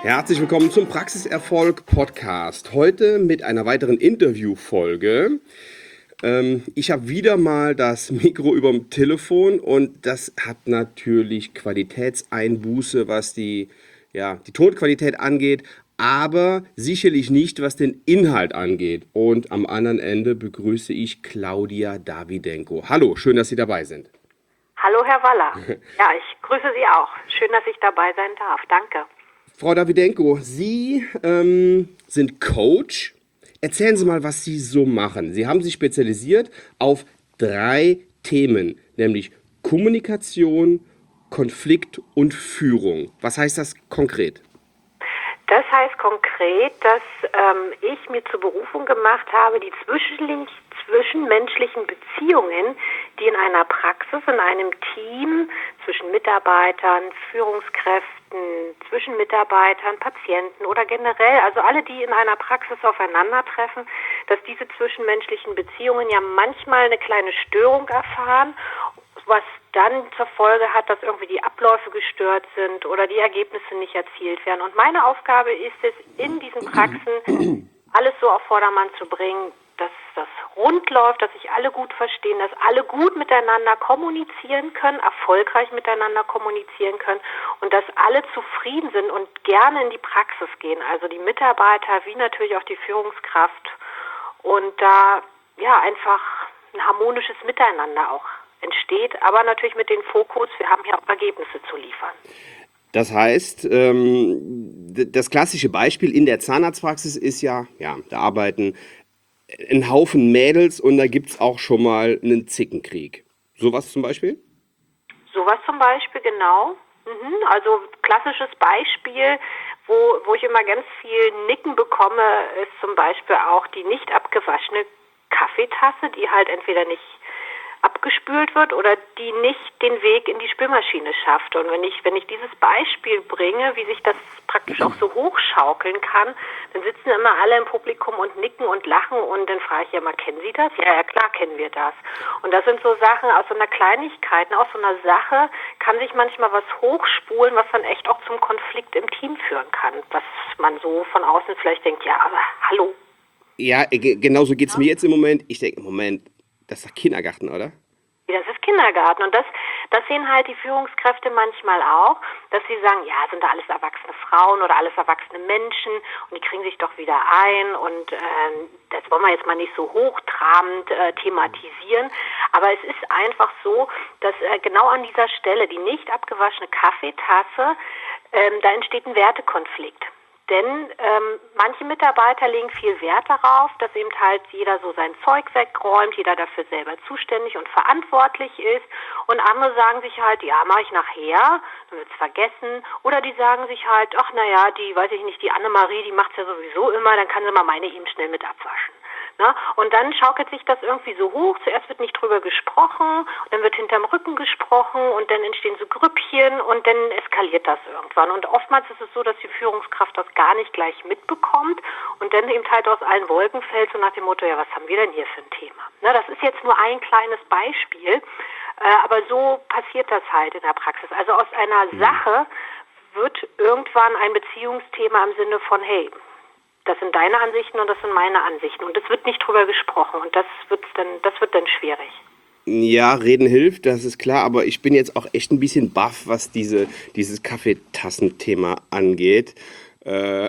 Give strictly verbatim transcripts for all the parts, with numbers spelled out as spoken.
Herzlich willkommen zum Praxiserfolg Podcast. Heute mit einer weiteren Interviewfolge. Ähm, ich habe wieder mal das Mikro über dem Telefon und das hat natürlich Qualitätseinbuße, was die, ja, die Tonqualität angeht, aber sicherlich nicht, was den Inhalt angeht. Und am anderen Ende begrüße ich Claudia Dawidenko. Hallo, schön, dass Sie dabei sind. Hallo, Herr Waller. Ja, ich grüße Sie auch. Schön, dass ich dabei sein darf. Danke. Frau Dawidenko, Sie ähm, sind Coach. Erzählen Sie mal, was Sie so machen. Sie haben sich spezialisiert auf drei Themen, nämlich Kommunikation, Konflikt und Führung. Was heißt das konkret? Das heißt konkret, dass ähm, ich mir zur Berufung gemacht habe, die zwischenlich, zwischenmenschlichen Beziehungen, die in einer Praxis, in einem Team zwischen Mitarbeitern, Führungskräften, zwischen Mitarbeitern, Patienten oder generell, also alle, die in einer Praxis aufeinandertreffen, dass diese zwischenmenschlichen Beziehungen ja manchmal eine kleine Störung erfahren, was dann zur Folge hat, dass irgendwie die Abläufe gestört sind oder die Ergebnisse nicht erzielt werden. Und meine Aufgabe ist es, in diesen Praxen alles so auf Vordermann zu bringen, dass das rund läuft, dass sich alle gut verstehen, dass alle gut miteinander kommunizieren können, erfolgreich miteinander kommunizieren können und dass alle zufrieden sind und gerne in die Praxis gehen, also die Mitarbeiter wie natürlich auch die Führungskraft und da ja einfach ein harmonisches Miteinander auch entsteht, aber natürlich mit dem Fokus, wir haben hier auch Ergebnisse zu liefern. Das heißt, ähm, das klassische Beispiel in der Zahnarztpraxis ist ja, ja, da arbeiten ein Haufen Mädels und da gibt es auch schon mal einen Zickenkrieg. Sowas zum Beispiel? Sowas zum Beispiel, genau. Mhm. Also klassisches Beispiel, wo, wo ich immer ganz viel Nicken bekomme, ist zum Beispiel auch die nicht abgewaschene Kaffeetasse, die halt entweder nicht abgespült wird oder die nicht den Weg in die Spülmaschine schafft. Und wenn ich, wenn ich dieses Beispiel bringe, wie sich das praktisch auch so hochschaukeln kann, dann sitzen immer alle im Publikum und nicken und lachen und dann frage ich ja mal, kennen Sie das? Ja, ja, klar kennen wir das. Und das sind so Sachen aus so einer Kleinigkeit, aus so einer Sache kann sich manchmal was hochspulen, was dann echt auch zum Konflikt im Team führen kann. Was man so von außen vielleicht denkt, ja, aber hallo. Ja, genauso geht es ja. mir jetzt im Moment. Ich denke, Moment, das ist doch Kindergarten, oder? Ja, das ist Kindergarten und das, das sehen halt die Führungskräfte manchmal auch, dass sie sagen, ja, sind da alles erwachsene Frauen oder alles erwachsene Menschen und die kriegen sich doch wieder ein und äh, das wollen wir jetzt mal nicht so hochtrabend äh, thematisieren, aber es ist einfach so, dass äh, genau an dieser Stelle die nicht abgewaschene Kaffeetasse, äh, da entsteht ein Wertekonflikt. Denn ähm, manche Mitarbeiter legen viel Wert darauf, dass eben halt jeder so sein Zeug wegräumt, jeder dafür selber zuständig und verantwortlich ist. Und andere sagen sich halt, ja, mache ich nachher, dann wird's vergessen. Oder die sagen sich halt, ach naja, die, weiß ich nicht, die Annemarie, die macht's ja sowieso immer, dann kann sie mal meine eben schnell mit abwaschen. Na, und dann schaukelt sich das irgendwie so hoch. Zuerst wird nicht drüber gesprochen, dann wird hinterm Rücken gesprochen und dann entstehen so Grüppchen und dann eskaliert das irgendwann. Und oftmals ist es so, dass die Führungskraft das gar nicht gleich mitbekommt und dann eben halt aus allen Wolken fällt, so nach dem Motto, ja, was haben wir denn hier für ein Thema? Na, das ist jetzt nur ein kleines Beispiel, äh, aber so passiert das halt in der Praxis. Also aus einer mhm. Sache wird irgendwann ein Beziehungsthema im Sinne von, hey, das sind deine Ansichten und das sind meine Ansichten. Und es wird nicht drüber gesprochen. Und das wird dann, das wird dann schwierig. Ja, reden hilft, das ist klar. Aber ich bin jetzt auch echt ein bisschen baff, was diese, dieses Kaffeetassenthema angeht. Äh,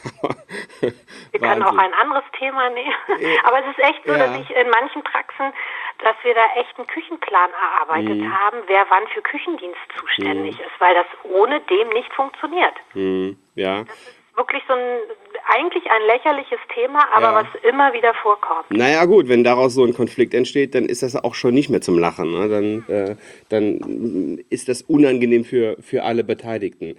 wir können auch ein anderes Thema nehmen. Aber es ist echt so, ja. dass ich in manchen Praxen, dass wir da echt einen Küchenplan erarbeitet mhm. haben, wer wann für Küchendienst zuständig mhm. ist, weil das ohne dem nicht funktioniert. Mhm. Ja. Das ist wirklich so ein, eigentlich ein lächerliches Thema, aber ja. was immer wieder vorkommt. Naja gut, wenn daraus so ein Konflikt entsteht, dann ist das auch schon nicht mehr zum Lachen. Ne? Dann, äh, dann ist das unangenehm für, für alle Beteiligten.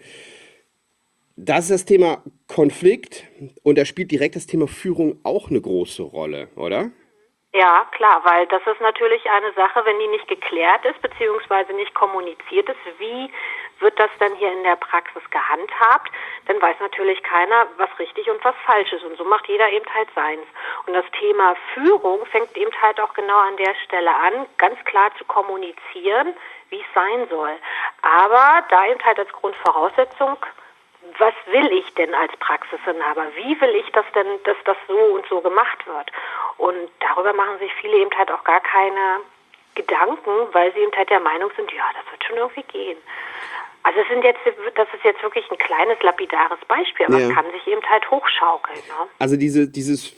Das ist das Thema Konflikt und da spielt direkt das Thema Führung auch eine große Rolle, oder? Ja, klar, weil das ist natürlich eine Sache, wenn die nicht geklärt ist, beziehungsweise nicht kommuniziert ist, wie wird das dann hier in der Praxis gehandhabt, dann weiß natürlich keiner, was richtig und was falsch ist und so macht jeder eben halt seins. Und das Thema Führung fängt eben halt auch genau an der Stelle an, ganz klar zu kommunizieren, wie es sein soll. Aber da eben halt als Grundvoraussetzung was will ich denn als Praxisinhaber? Wie will ich das denn, dass das so und so gemacht wird? Und darüber machen sich viele eben halt auch gar keine Gedanken, weil sie eben halt der Meinung sind, ja, das wird schon irgendwie gehen. Also es sind jetzt, das ist jetzt wirklich ein kleines lapidares Beispiel, aber ja. Es kann sich eben halt hochschaukeln. Ne? Also diese, dieses,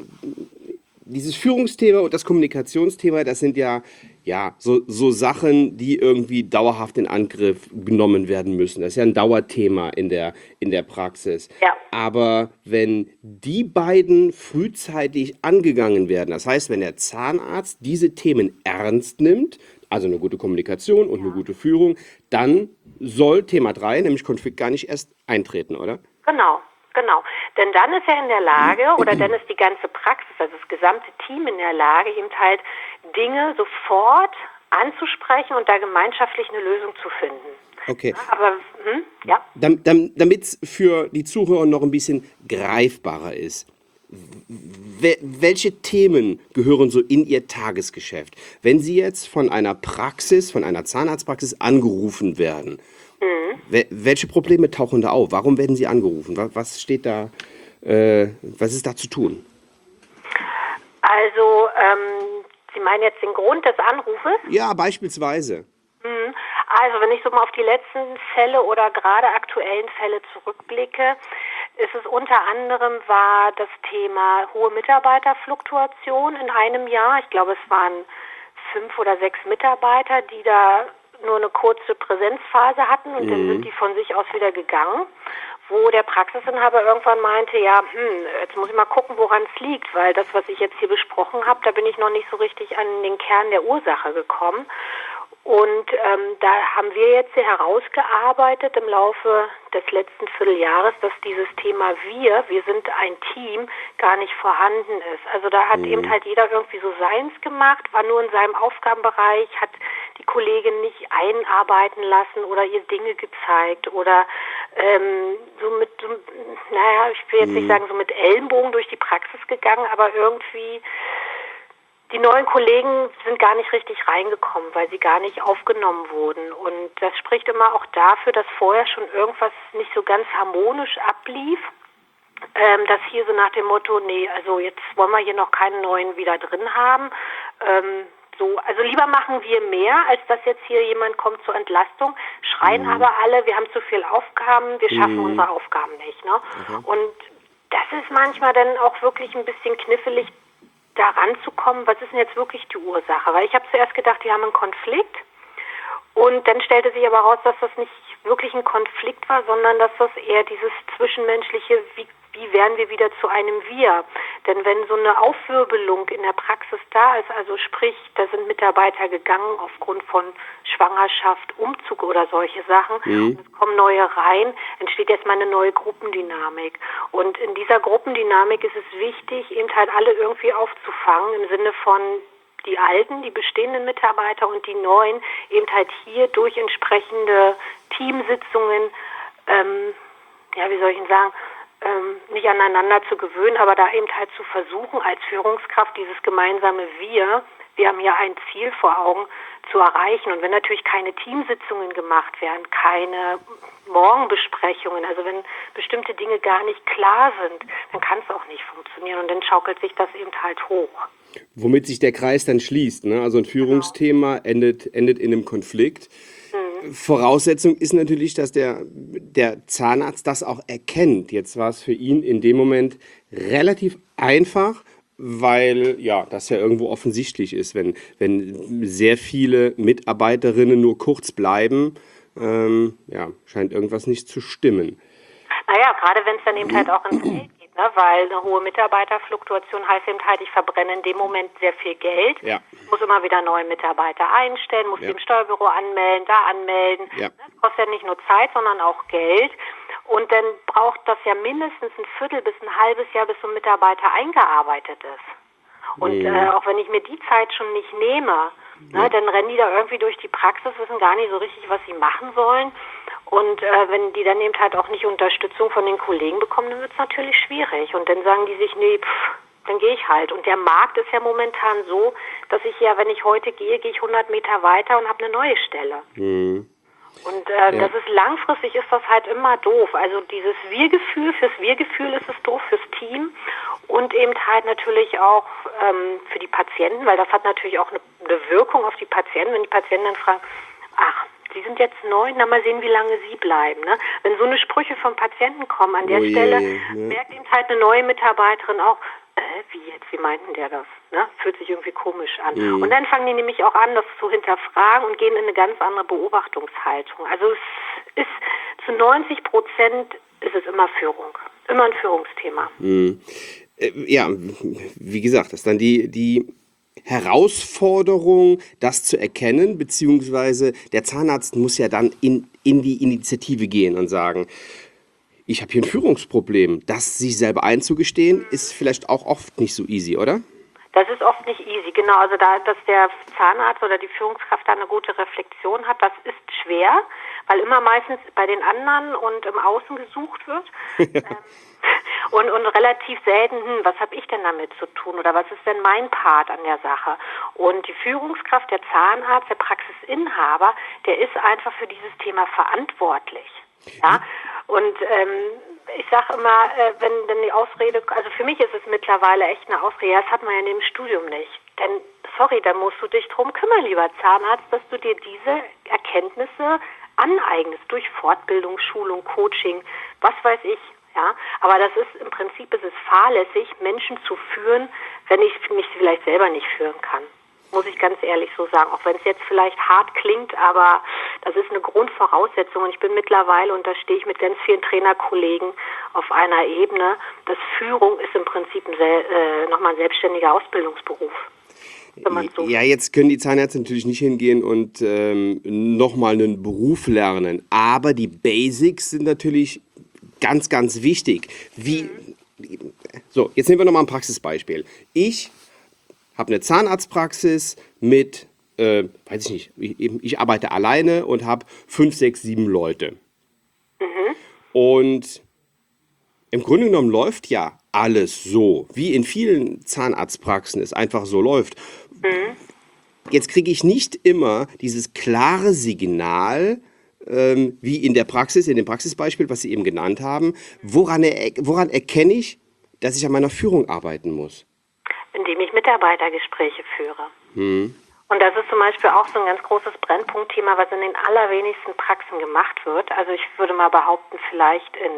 dieses Führungsthema und das Kommunikationsthema, das sind ja, ja so, so Sachen, die irgendwie dauerhaft in Angriff genommen werden müssen. Das ist ja ein Dauerthema in der, in der Praxis. Ja. Aber wenn die beiden frühzeitig angegangen werden, das heißt, wenn der Zahnarzt diese Themen ernst nimmt, also eine gute Kommunikation und ja. eine gute Führung, dann soll Thema drei, nämlich Konflikt, gar nicht erst eintreten, oder? Genau, genau. Denn dann ist er in der Lage, oder dann ist die ganze Praxis, also das gesamte Team in der Lage, eben halt Dinge sofort anzusprechen und da gemeinschaftlich eine Lösung zu finden. Okay. Ja, aber, hm, ja. Damit es für die Zuhörer noch ein bisschen greifbarer ist. Welche Themen gehören so in Ihr Tagesgeschäft? Wenn Sie jetzt von einer Praxis, von einer Zahnarztpraxis angerufen werden, mhm. welche Probleme tauchen da auf? Warum werden Sie angerufen? Was steht da, äh, was ist da zu tun? Also, ähm, Sie meinen jetzt den Grund des Anrufes? Ja, beispielsweise. Mhm. Also, wenn ich so mal auf die letzten Fälle oder gerade aktuellen Fälle zurückblicke, ist es unter anderem war das Thema hohe Mitarbeiterfluktuation in einem Jahr. Ich glaube, es waren fünf oder sechs Mitarbeiter, die da nur eine kurze Präsenzphase hatten und mhm. dann sind die von sich aus wieder gegangen, wo der Praxisinhaber irgendwann meinte, ja, hm, jetzt muss ich mal gucken, woran es liegt, weil das, was ich jetzt hier besprochen habe, da bin ich noch nicht so richtig an den Kern der Ursache gekommen. Und ähm, da haben wir jetzt herausgearbeitet im Laufe des letzten Vierteljahres, dass dieses Thema wir, wir sind ein Team, gar nicht vorhanden ist. Also da hat mhm. eben halt jeder irgendwie so seins gemacht, war nur in seinem Aufgabenbereich, hat die Kollegin nicht einarbeiten lassen oder ihr Dinge gezeigt oder ähm, so mit, so, naja, ich will jetzt mhm. nicht sagen so mit Ellenbogen durch die Praxis gegangen, aber irgendwie die neuen Kollegen sind gar nicht richtig reingekommen, weil sie gar nicht aufgenommen wurden. Und das spricht immer auch dafür, dass vorher schon irgendwas nicht so ganz harmonisch ablief. Ähm, dass hier so nach dem Motto, nee, also jetzt wollen wir hier noch keinen neuen wieder drin haben. Ähm, so, also lieber machen wir mehr, als dass jetzt hier jemand kommt zur Entlastung. Schreien mhm. aber alle, wir haben zu viel Aufgaben, wir schaffen mhm. unsere Aufgaben nicht. Ne? Mhm. Und das ist manchmal dann auch wirklich ein bisschen knifflig, da ranzukommen, was ist denn jetzt wirklich die Ursache? Weil ich habe zuerst gedacht, die haben einen Konflikt und dann stellte sich aber raus, dass das nicht wirklich ein Konflikt war, sondern dass das eher dieses zwischenmenschliche, wie, wie werden wir wieder zu einem Wir? Denn wenn so eine Aufwirbelung in der Praxis da ist, also sprich, da sind Mitarbeiter gegangen aufgrund von Schwangerschaft, Umzug oder solche Sachen, mhm. und es kommen neue rein, entsteht jetzt mal eine neue Gruppendynamik. Und in dieser Gruppendynamik ist es wichtig, eben halt alle irgendwie aufzufangen, im Sinne von die alten, die bestehenden Mitarbeiter und die neuen, eben halt hier durch entsprechende Teamsitzungen, ähm, ja, wie soll ich Ihnen sagen, ähm, nicht aneinander zu gewöhnen, aber da eben halt zu versuchen, als Führungskraft dieses gemeinsame Wir, wir haben ja ein Ziel vor Augen, zu erreichen. Und wenn natürlich keine Teamsitzungen gemacht werden, keine Morgenbesprechungen, also wenn bestimmte Dinge gar nicht klar sind, dann kann es auch nicht funktionieren und dann schaukelt sich das eben halt hoch. Womit sich der Kreis dann schließt, ne? Also ein Führungsthema genau. endet, endet in einem Konflikt. Mhm. Voraussetzung ist natürlich, dass der, der Zahnarzt das auch erkennt. Jetzt war es für ihn in dem Moment relativ einfach, weil ja das ja irgendwo offensichtlich ist, wenn, wenn sehr viele Mitarbeiterinnen nur kurz bleiben, ähm, ja, scheint irgendwas nicht zu stimmen. Naja, gerade wenn es dann eben halt auch ins Geld geht, ne? Weil eine hohe Mitarbeiterfluktuation heißt eben halt, ich verbrenne in dem Moment sehr viel Geld, ja. muss immer wieder neue Mitarbeiter einstellen, muss ja. die im Steuerbüro anmelden, da anmelden. Ja. Das kostet ja nicht nur Zeit, sondern auch Geld. Und dann braucht das ja mindestens ein Viertel bis ein halbes Jahr, bis so ein Mitarbeiter eingearbeitet ist. Und mhm. äh, auch wenn ich mir die Zeit schon nicht nehme, ja. ne, dann rennen die da irgendwie durch die Praxis, wissen gar nicht so richtig, was sie machen sollen. Und äh, wenn die dann eben halt auch nicht Unterstützung von den Kollegen bekommen, dann wird es natürlich schwierig. Und dann sagen die sich, nee, pff, dann gehe ich halt. Und der Markt ist ja momentan so, dass ich ja, wenn ich heute gehe, gehe ich hundert Meter weiter und habe eine neue Stelle. Mhm. Und äh, Ja. das ist langfristig ist das halt immer doof. Also dieses Wir-Gefühl, fürs Wir-Gefühl ist es doof, fürs Team und eben halt natürlich auch ähm, für die Patienten, weil das hat natürlich auch eine, eine Wirkung auf die Patienten, wenn die Patienten dann fragen, ach, Sie sind jetzt neu, na mal sehen, wie lange Sie bleiben. Ne? Wenn so eine Sprüche vom Patienten kommen, an der Oh je, Stelle oh je, ja. merkt eben halt eine neue Mitarbeiterin auch, äh, wie jetzt, wie meinten der das? Ne? Fühlt sich irgendwie komisch an. Mhm. Und dann fangen die nämlich auch an, das zu hinterfragen und gehen in eine ganz andere Beobachtungshaltung. Also es ist zu neunzig Prozent ist es immer Führung, immer ein Führungsthema. Mhm. Äh, ja, wie gesagt, das ist dann die, die Herausforderung, das zu erkennen, beziehungsweise der Zahnarzt muss ja dann in, in die Initiative gehen und sagen, ich habe hier ein Führungsproblem. Das sich selber einzugestehen, ist vielleicht auch oft nicht so easy, oder? Das ist oft nicht easy, genau. Also da, dass der Zahnarzt oder die Führungskraft da eine gute Reflexion hat, das ist schwer, weil immer meistens bei den anderen und im Außen gesucht wird. ähm, und, und relativ selten, hm, was habe ich denn damit zu tun oder was ist denn mein Part an der Sache? Und die Führungskraft, der Zahnarzt, der Praxisinhaber, der ist einfach für dieses Thema verantwortlich. Ja, und ähm, ich sage immer, äh, wenn denn die Ausrede, also für mich ist es mittlerweile echt eine Ausrede, ja, das hat man ja neben dem Studium nicht. Denn, sorry, da musst du dich drum kümmern, lieber Zahnarzt, dass du dir diese Erkenntnisse aneignest durch Fortbildung, Schulung, Coaching, was weiß ich. Ja, aber das ist im Prinzip ist es fahrlässig, Menschen zu führen, wenn ich mich vielleicht selber nicht führen kann. Muss ich ganz ehrlich so sagen, auch wenn es jetzt vielleicht hart klingt, aber das ist eine Grundvoraussetzung und ich bin mittlerweile, und da stehe ich mit ganz vielen Trainerkollegen auf einer Ebene, dass Führung ist im Prinzip ein, äh, nochmal ein selbstständiger Ausbildungsberuf. Wenn man so Ja, jetzt können die Zahnärzte natürlich nicht hingehen und ähm, nochmal einen Beruf lernen, aber die Basics sind natürlich ganz, ganz wichtig. Wie, so, jetzt nehmen wir nochmal ein Praxisbeispiel. Ich habe eine Zahnarztpraxis mit, äh, weiß ich nicht, ich, ich arbeite alleine und habe fünf, sechs, sieben Leute. Mhm. Und im Grunde genommen läuft ja alles so, wie in vielen Zahnarztpraxen es einfach so läuft. Mhm. Jetzt kriege ich nicht immer dieses klare Signal, ähm, wie in der Praxis, in dem Praxisbeispiel, was Sie eben genannt haben. Woran, er, woran erkenne ich, dass ich an meiner Führung arbeiten muss? Indem ich Mitarbeitergespräche führe. Hm. Und das ist zum Beispiel auch so ein ganz großes Brennpunktthema, was in den allerwenigsten Praxen gemacht wird. Also ich würde mal behaupten, vielleicht in,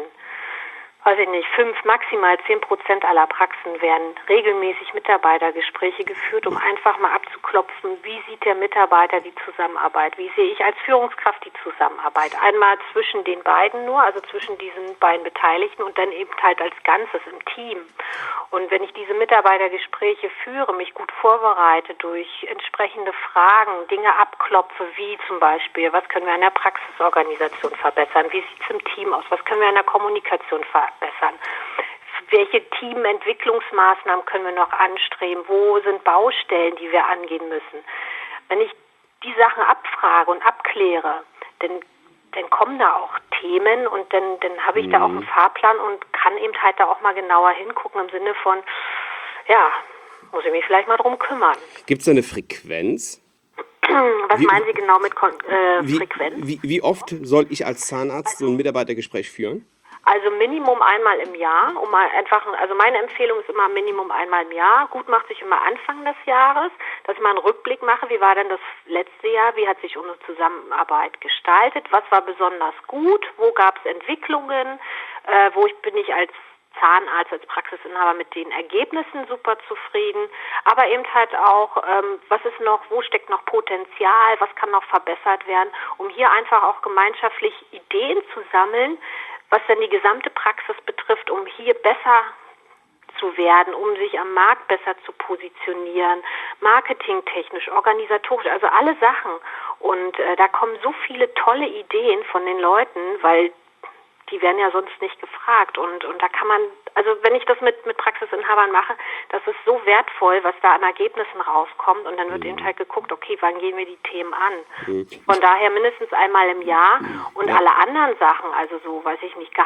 weiß ich nicht, fünf, maximal zehn Prozent aller Praxen werden regelmäßig Mitarbeitergespräche geführt, um einfach mal abzuklopfen, wie sieht der Mitarbeiter die Zusammenarbeit, wie sehe ich als Führungskraft die Zusammenarbeit. Einmal zwischen den beiden nur, also zwischen diesen beiden Beteiligten und dann eben halt als Ganzes im Team. Und wenn ich diese Mitarbeitergespräche führe, mich gut vorbereite durch entsprechende Fragen, Dinge abklopfe, wie zum Beispiel, was können wir an der Praxisorganisation verbessern, wie sieht es im Team aus, was können wir an der Kommunikation verbessern, welche Teamentwicklungsmaßnahmen können wir noch anstreben, wo sind Baustellen, die wir angehen müssen. Wenn ich die Sachen abfrage und abkläre, dann dann kommen da auch Themen und dann, dann habe ich mhm. da auch einen Fahrplan und kann eben halt da auch mal genauer hingucken im Sinne von, ja, muss ich mich vielleicht mal drum kümmern. Gibt es da eine Frequenz? Was wie, meinen Sie genau mit äh, wie, Frequenz? Wie, wie oft soll ich als Zahnarzt so ein Mitarbeitergespräch führen? Also Minimum einmal im Jahr, um mal einfach, also meine Empfehlung ist immer Minimum einmal im Jahr. Gut macht sich immer Anfang des Jahres, dass ich mal einen Rückblick mache, wie war denn das letzte Jahr, wie hat sich unsere Zusammenarbeit gestaltet, was war besonders gut, wo gab es Entwicklungen, äh, wo ich bin ich als Zahnarzt, als Praxisinhaber mit den Ergebnissen super zufrieden, aber eben halt auch, ähm, was ist noch, wo steckt noch Potenzial, was kann noch verbessert werden, um hier einfach auch gemeinschaftlich Ideen zu sammeln, was denn die gesamte Praxis betrifft, um hier besser zu werden, um sich am Markt besser zu positionieren, marketingtechnisch, organisatorisch, also alle Sachen. Und äh, da kommen so viele tolle Ideen von den Leuten, weil die werden ja sonst nicht gefragt. Und, und da kann man, also wenn ich das mit, mit Praxisinhabern mache, das ist so wertvoll, was da an Ergebnissen rauskommt. Und dann wird mhm. eben halt geguckt, okay, wann gehen wir die Themen an? Mhm. Von daher mindestens einmal im Jahr. Und ja. alle anderen Sachen, also so, weiß ich nicht,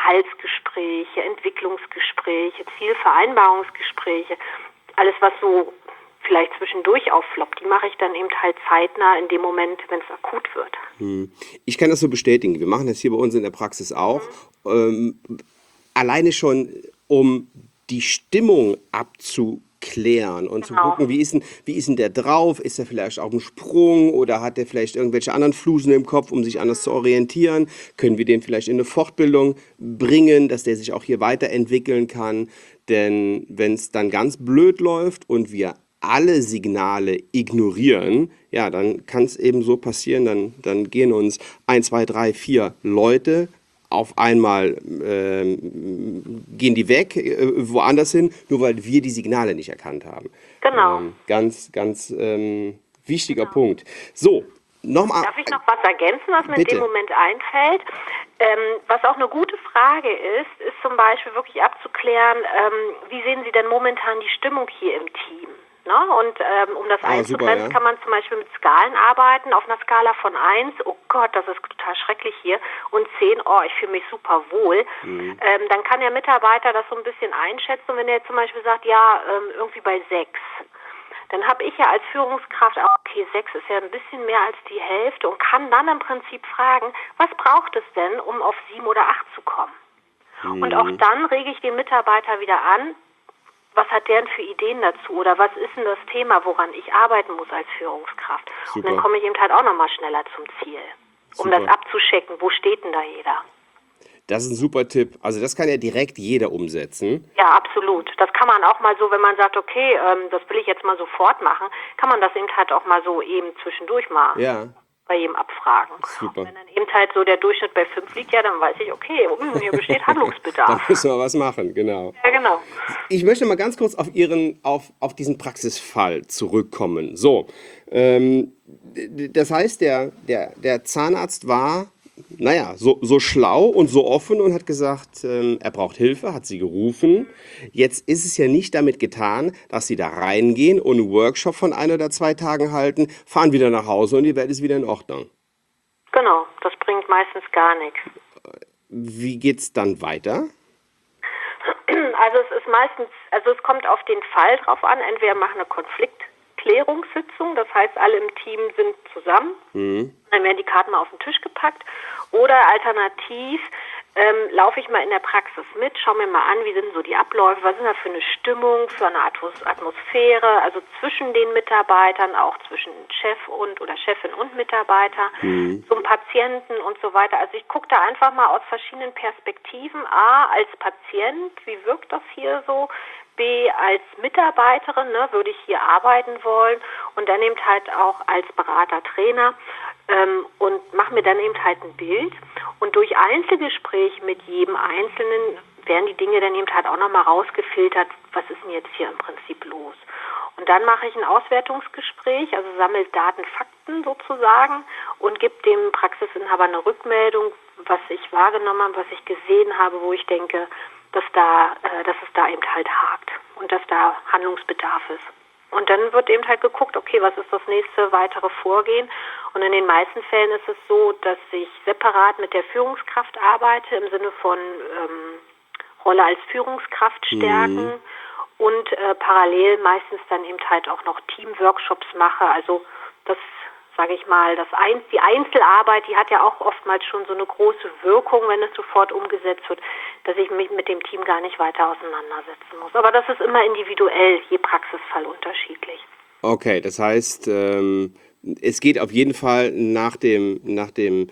Gehaltsgespräche, Entwicklungsgespräche, Zielvereinbarungsgespräche, alles was so vielleicht zwischendurch auffloppt, die mache ich dann eben halt zeitnah in dem Moment, wenn es akut wird. Hm. Ich kann das so bestätigen. Wir machen das hier bei uns in der Praxis auch. Mhm. Ähm, alleine schon, um die Stimmung abzuklären und Genau. zu gucken, wie ist, denn, wie ist denn der drauf? Ist er vielleicht auf dem Sprung oder hat er vielleicht irgendwelche anderen Flusen im Kopf, um sich anders zu orientieren? Können wir den vielleicht in eine Fortbildung bringen, dass der sich auch hier weiterentwickeln kann? Denn wenn es dann ganz blöd läuft und wir alle Signale ignorieren, ja, dann kann es eben so passieren, dann, dann gehen uns ein, zwei, drei, vier Leute auf einmal, ähm, gehen die weg, äh, woanders hin, nur weil wir die Signale nicht erkannt haben. Genau. Ähm, ganz, ganz ähm, wichtiger genau. Punkt. So, nochmal. Darf ich noch was ergänzen, was mir Bitte. in dem Moment einfällt? Ähm, was auch eine gute Frage ist, ist zum Beispiel wirklich abzuklären, ähm, wie sehen Sie denn momentan die Stimmung hier im Team? Ne? Und ähm, um das Ah, einzugrenzen, super, ja. kann man zum Beispiel mit Skalen arbeiten, auf einer Skala von eins, oh Gott, das ist total schrecklich hier, und zehn, oh, ich fühle mich super wohl. Mhm. Ähm, dann kann der Mitarbeiter das so ein bisschen einschätzen. Und wenn er zum Beispiel sagt, ja, ähm, irgendwie bei sechs, dann habe ich ja als Führungskraft auch, okay, sechs ist ja ein bisschen mehr als die Hälfte und kann dann im Prinzip fragen, was braucht es denn, um auf sieben oder acht zu kommen? Mhm. Und auch dann rege ich den Mitarbeiter wieder an, was hat der denn für Ideen dazu oder was ist denn das Thema, woran ich arbeiten muss als Führungskraft? Super. Und dann komme ich eben halt auch nochmal schneller zum Ziel, um Super. Das abzuchecken, wo steht denn da jeder? Das ist ein super Tipp. Also das kann ja direkt jeder umsetzen. Ja, absolut. Das kann man auch mal so, wenn man sagt, okay, ähm, das will ich jetzt mal sofort machen, kann man das eben halt auch mal so eben zwischendurch mal ja. bei jedem abfragen. Super. Und wenn dann eben halt so der Durchschnitt bei fünf liegt, ja, dann weiß ich, okay, hier besteht Handlungsbedarf. Da müssen wir was machen, genau. Ja, genau. Ich möchte mal ganz kurz auf Ihren, auf, auf diesen Praxisfall zurückkommen. So, ähm, das heißt, der, der, der Zahnarzt war, naja, so, so schlau und so offen und hat gesagt, ähm, er braucht Hilfe, hat sie gerufen. Jetzt ist es ja nicht damit getan, dass sie da reingehen und einen Workshop von ein oder zwei Tagen halten, fahren wieder nach Hause und die Welt ist wieder in Ordnung. Genau, das bringt meistens gar nichts. Wie geht's dann weiter? Also es ist meistens, also es kommt auf den Fall drauf an, entweder machen eine Konfliktklärungssitzung, das heißt alle im Team sind zusammen, mhm. dann werden die Karten mal auf den Tisch gepackt oder alternativ ähm, laufe ich mal in der Praxis mit, schaue mir mal an, wie sind so die Abläufe, was ist da für eine Stimmung, für eine Atmosphäre, also zwischen den Mitarbeitern, auch zwischen Chef und oder Chefin und Mitarbeiter, mhm. zum Patienten und so weiter. Also ich gucke da einfach mal aus verschiedenen Perspektiven. A, als Patient, wie wirkt das hier so? B, als Mitarbeiterin, ne, würde ich hier arbeiten wollen und dann eben halt auch als Berater, Trainer ähm, und mache mir dann eben halt ein Bild und durch Einzelgespräche mit jedem Einzelnen werden die Dinge dann eben halt auch nochmal rausgefiltert, was ist denn jetzt hier im Prinzip los. Und dann mache ich ein Auswertungsgespräch, also sammle Daten, Fakten sozusagen und gebe dem Praxisinhaber eine Rückmeldung, was ich wahrgenommen habe, was ich gesehen habe, wo ich denke, dass da, äh, dass es da eben halt hakt und dass da Handlungsbedarf ist. Und dann wird eben halt geguckt, okay, was ist das nächste weitere Vorgehen? Und in den meisten Fällen ist es so, dass ich separat mit der Führungskraft arbeite, im Sinne von ähm, Rolle als Führungskraft stärken mhm. und äh, parallel meistens dann eben halt auch noch Teamworkshops mache. Also das, sage ich mal, das Ein- die Einzelarbeit, die hat ja auch oftmals schon so eine große Wirkung, wenn es sofort umgesetzt wird, dass ich mich mit dem Team gar nicht weiter auseinandersetzen muss. Aber das ist immer individuell, je Praxisfall unterschiedlich. Okay, das heißt, ähm, es geht auf jeden Fall nach dem, nach dem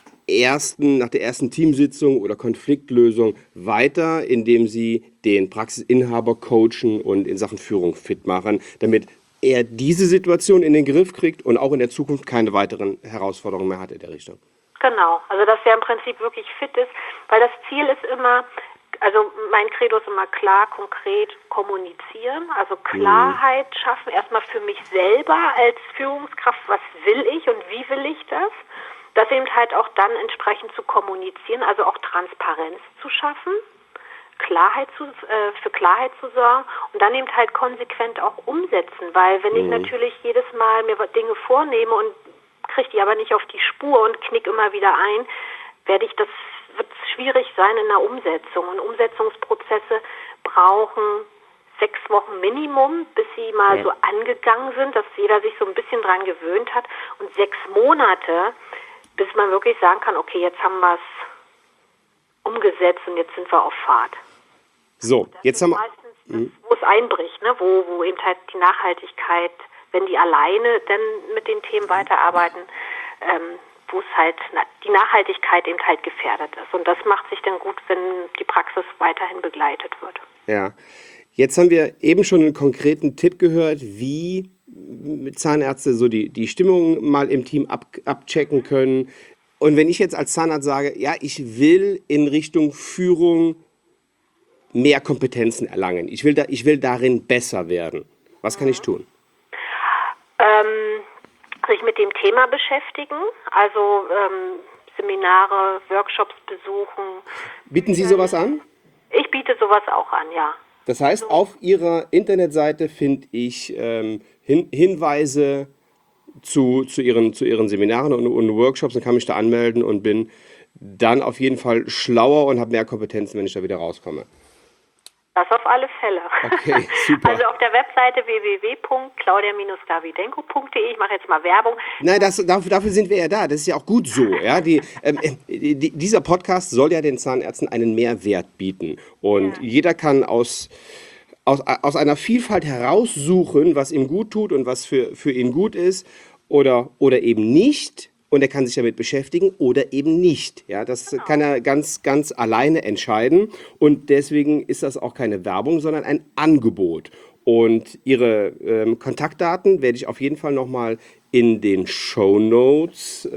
ersten, nach der ersten Teamsitzung oder Konfliktlösung weiter, indem Sie den Praxisinhaber coachen und in Sachen Führung fit machen, damit er diese Situation in den Griff kriegt und auch in der Zukunft keine weiteren Herausforderungen mehr hat in der Richtung. Genau, also dass er im Prinzip wirklich fit ist, weil das Ziel ist immer, also mein Credo ist immer klar, konkret kommunizieren, also Klarheit mhm. schaffen, erstmal für mich selber als Führungskraft, was will ich und wie will ich das, das eben halt auch dann entsprechend zu kommunizieren, also auch Transparenz zu schaffen. Klarheit zu, äh, für Klarheit zu sorgen und dann eben halt konsequent auch umsetzen, weil wenn mhm. ich natürlich jedes Mal mir Dinge vornehme und kriege die aber nicht auf die Spur und knick immer wieder ein, werde ich das wird schwierig sein in der Umsetzung und Umsetzungsprozesse brauchen sechs Wochen Minimum, bis sie mal Ja. so angegangen sind, dass jeder sich so ein bisschen dran gewöhnt hat. Und sechs Monate, bis man wirklich sagen kann, okay, jetzt haben wir es umgesetzt und jetzt sind wir auf Fahrt. So, Das jetzt ist haben wir... meistens, das, wo es einbricht, ne? wo, wo eben halt die Nachhaltigkeit, wenn die alleine dann mit den Themen weiterarbeiten, ähm, wo es halt na, die Nachhaltigkeit eben halt gefährdet ist. Und das macht sich dann gut, wenn die Praxis weiterhin begleitet wird. Ja, jetzt haben wir eben schon einen konkreten Tipp gehört, wie Zahnärzte so die, die Stimmung mal im Team ab, abchecken können. Und wenn ich jetzt als Zahnarzt sage, ja, ich will in Richtung Führung mehr Kompetenzen erlangen, ich will, da, ich will darin besser werden, was kann ich tun? Ähm, sich mit dem Thema beschäftigen, also ähm, Seminare, Workshops besuchen. Bieten Sie sowas an? Ich biete sowas auch an, ja. Das heißt, auf Ihrer Internetseite finde ich ähm, Hin Hinweise zu, zu, ihren, zu Ihren Seminaren und, und Workshops und kann mich da anmelden und bin dann auf jeden Fall schlauer und habe mehr Kompetenzen, wenn ich da wieder rauskomme. Das auf alle Fälle. Okay, super. Also auf der Webseite w w w punkt claudia davidenko punkt de, ich mache jetzt mal Werbung. Nein, das, dafür, dafür sind wir ja da. Das ist ja auch gut so. Ja? Die, ähm, die, dieser Podcast soll ja den Zahnärzten einen Mehrwert bieten. Und ja. jeder kann aus, aus, aus einer Vielfalt heraussuchen, was ihm gut tut und was für, für ihn gut ist oder, oder eben nicht. Und er kann sich damit beschäftigen oder eben nicht. Ja, das genau. kann er ganz, ganz alleine entscheiden. Und deswegen ist das auch keine Werbung, sondern ein Angebot. Und Ihre ähm, Kontaktdaten werde ich auf jeden Fall nochmal in den Shownotes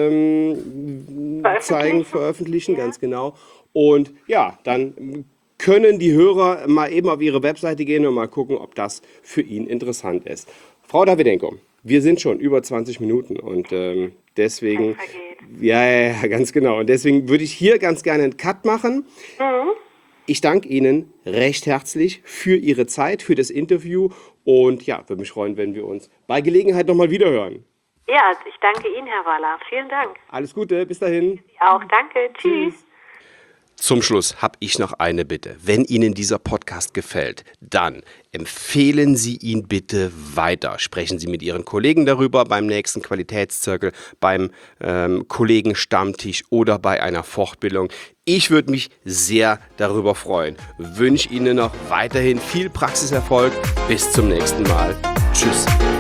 ähm, zeigen, veröffentlichen, ja. ganz genau. Und ja, dann können die Hörer mal eben auf Ihre Webseite gehen und mal gucken, ob das für ihn interessant ist. Frau Davidenko, wir sind schon über zwanzig Minuten und ähm, deswegen, ja, ja, ja, ganz genau. Und deswegen würde ich hier ganz gerne einen Cut machen. Mhm. Ich danke Ihnen recht herzlich für Ihre Zeit, für das Interview und ja, würde mich freuen, wenn wir uns bei Gelegenheit nochmal wiederhören. Ja, ich danke Ihnen, Herr Waller. Vielen Dank. Alles Gute, bis dahin. Sie auch, danke. Tschüss. Tschüss. Zum Schluss habe ich noch eine Bitte. Wenn Ihnen dieser Podcast gefällt, dann empfehlen Sie ihn bitte weiter. Sprechen Sie mit Ihren Kollegen darüber beim nächsten Qualitätszirkel, beim ähm, Kollegenstammtisch oder bei einer Fortbildung. Ich würde mich sehr darüber freuen. Wünsche Ihnen noch weiterhin viel Praxiserfolg. Bis zum nächsten Mal. Tschüss.